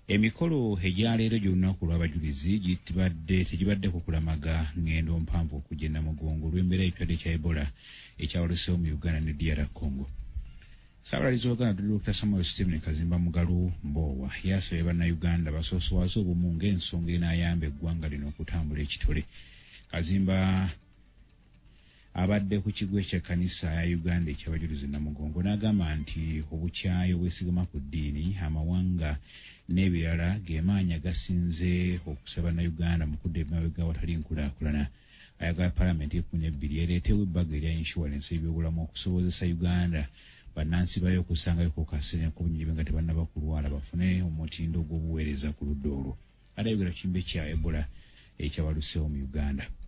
Emikolo egyaleero gy'olunaku lw'abajulizi tegibadde kukulamaga ngendo mpanvu okujja Namugongo olw'embeera y'ekirwadde kya Ebola ekyawaluseewo mu Uganda ne DR Congo. Ssaabalayizi wa Uganda Dr. Samuel Stephen Kazimba Mugalu Mbowa yasabye bannayuganda basoosoowaze obumu ng'ensonga enaayamba eggwanga lino okutambula ekitole. Kazimba abadde ku kigo ky'ekkanisa ya Uganda eky'abajulizi Namugongo n'agamba nti obukyayi obwesigama ku ddiini, amawanga n'ebirala g'emaanyi agasinze okusaba Bannayuganda mu kudda emabega awatali nkulaakulana. Ayagala Paalamenti y'E12 ereetewo ebbaga erya inshuwalensi y'ebyobulamu okusobozesa Uganda bannansi bayo okusangayo ku kaseera k'obunyiriri nga tebannaba kulwala bafune omutindo gw'obuweereza ku ludda olwo. Adayogera ku kimbe kya Ebola ekyawaluseewo mu Uganda.